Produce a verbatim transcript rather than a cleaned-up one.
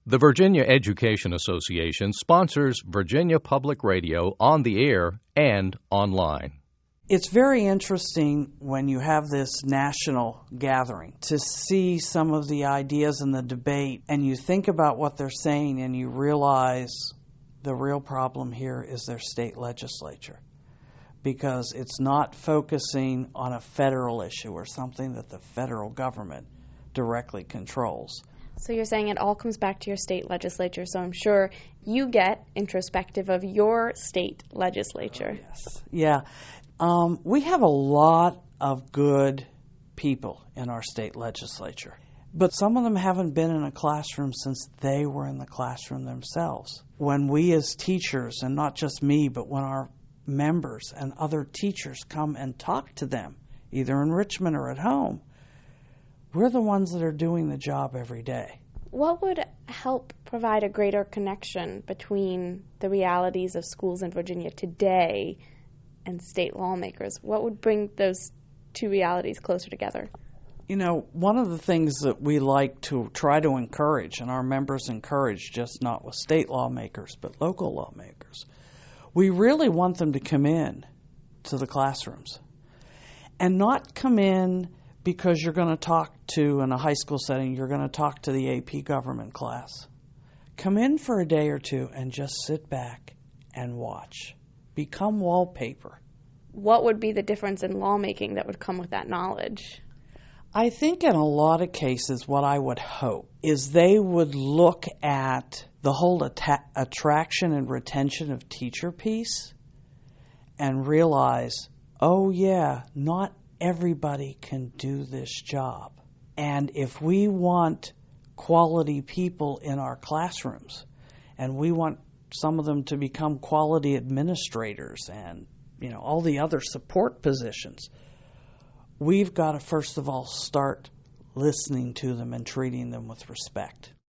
The Virginia Education Association sponsors Virginia Public Radio on the air and online. It's very interesting when you have this national gathering to see some of the ideas in the debate and you think about what they're saying and you realize the real problem here is their state legislature, because it's not focusing on a federal issue or something that the federal government directly controls. So you're saying it all comes back to your state legislature, so I'm sure you get introspective of your state legislature. Oh, yes. Yeah. Um, we have a lot of good people in our state legislature, but some of them haven't been in a classroom since they were in the classroom themselves. When we as teachers, and not just me, but when our members and other teachers come and talk to them, either in Richmond or at home, we're the ones that are doing the job every day. What would help provide a greater connection between the realities of schools in Virginia today and state lawmakers? What would bring those two realities closer together? You know, one of the things that we like to try to encourage, and our members encourage, just not with state lawmakers, but local lawmakers, we really want them to come in to the classrooms and not come in because you're going to talk to, in a high school setting, you're going to talk to the A P government class. Come in for a day or two and just sit back and watch. Become wallpaper. What would be the difference in lawmaking that would come with that knowledge? I think in a lot of cases what I would hope is they would look at the whole atta- attraction and retention of teacher piece and realize, oh yeah, not everybody can do this job. And if we want quality people in our classrooms, and we want some of them to become quality administrators and, you know, all the other support positions, we've got to first of all start listening to them and treating them with respect.